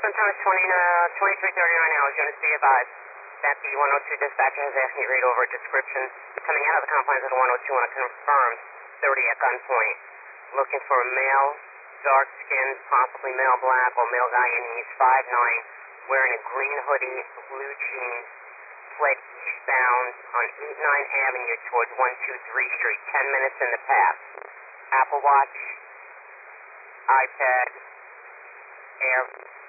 Sometime at 23:39 I was going to see about that the 102 dispatcher has asked me to read over a description coming out of the confines of the 102 on a confirmed 30 at gunpoint. Looking for a male, dark-skinned, possibly male black or male Guyanese, 5'9", wearing a green hoodie, blue jeans, fled eastbound on 89 Avenue towards 123 Street, 10 minutes in the past. Apple Watch, iPad, Air